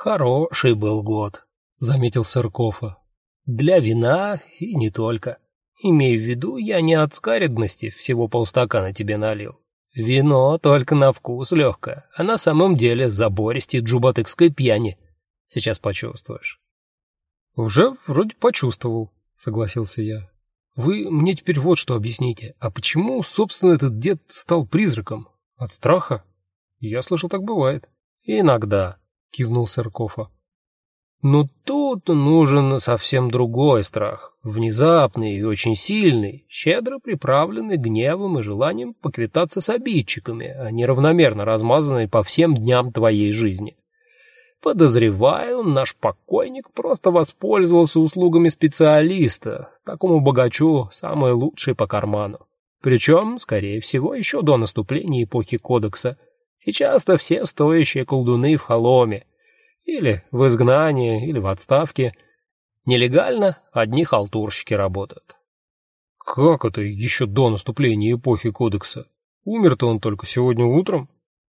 Хороший был год, заметил Сыркова. Для вина и не только. Имей в виду, я не от скаредности всего полстакана тебе налил. Вино только на вкус легкое, а на самом деле забористей джубатыкской пьяни. Сейчас почувствуешь. Уже вроде почувствовал, согласился я. Вы мне теперь вот что объясните. А почему, собственно, этот дед стал призраком? От страха? Я слышал, так бывает. Иногда, кивнул Сыркова. Но тут нужен совсем другой страх, внезапный и очень сильный, щедро приправленный гневом и желанием поквитаться с обидчиками, а не равномерно размазанный по всем дням твоей жизни. Подозреваю, наш покойник просто воспользовался услугами специалиста, такому богачу самые лучшие по карману. Причем, скорее всего, еще до наступления эпохи Кодекса. Сейчас-то все стоящие колдуны в холоме. Или в изгнании, или в отставке. Нелегально одни халтурщики работают. Как это еще до наступления эпохи Кодекса? Умер-то он только сегодня утром.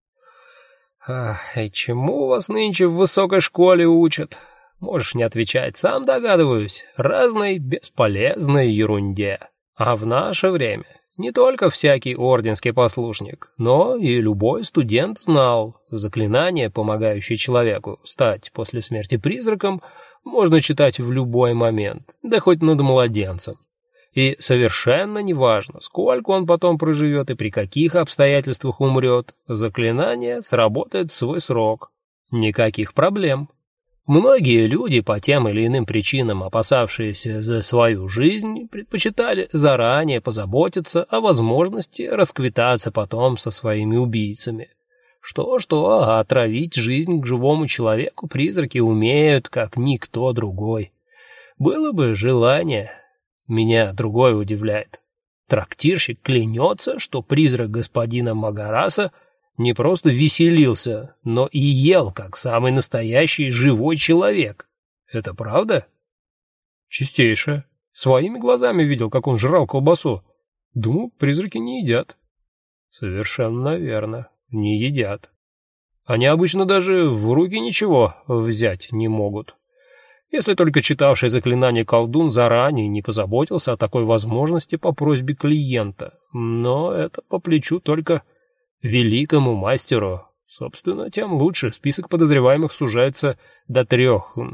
Ах, и чему вас нынче в высокой школе учат? Можешь не отвечать, сам догадываюсь. Разной бесполезной ерунде. А в наше время не только всякий орденский послушник, но и любой студент знал, заклинание, помогающее человеку стать после смерти призраком, можно читать в любой момент, да хоть над младенцем. И совершенно неважно, сколько он потом проживет и при каких обстоятельствах умрет, заклинание сработает в свой срок. Никаких проблем. Многие люди, по тем или иным причинам опасавшиеся за свою жизнь, предпочитали заранее позаботиться о возможности расквитаться потом со своими убийцами. Что-что, а отравить жизнь к живому человеку призраки умеют, как никто другой. Было бы желание. Меня другое удивляет. Трактирщик клянется, что призрак господина Магараса не просто веселился, но и ел, как самый настоящий живой человек. Это правда? Чистейшее. Своими глазами видел, как он жрал колбасу. Думаю, призраки не едят. Совершенно верно, не едят. Они обычно даже в руки ничего взять не могут. Если только читавший заклинание колдун заранее не позаботился о такой возможности по просьбе клиента. Но это по плечу только великому мастеру. Собственно, тем лучше. Список подозреваемых сужается до 3.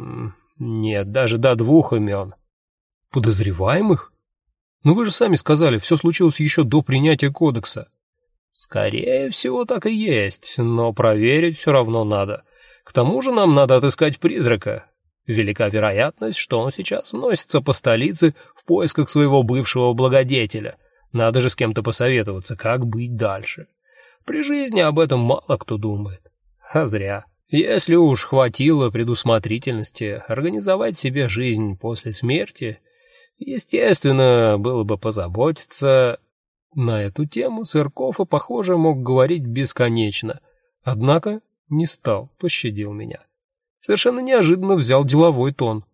Нет, даже до 2 имен. Подозреваемых? Ну вы же сами сказали, все случилось еще до принятия кодекса. Скорее всего, так и есть, но проверить все равно надо. К тому же нам надо отыскать призрака. Велика вероятность, что он сейчас носится по столице в поисках своего бывшего благодетеля. Надо же с кем-то посоветоваться, как быть дальше. При жизни об этом мало кто думает. А зря. Если уж хватило предусмотрительности организовать себе жизнь после смерти, естественно, было бы позаботиться. На эту тему Сыркова, похоже, мог говорить бесконечно. Однако не стал, пощадил меня. Совершенно неожиданно взял деловой тон.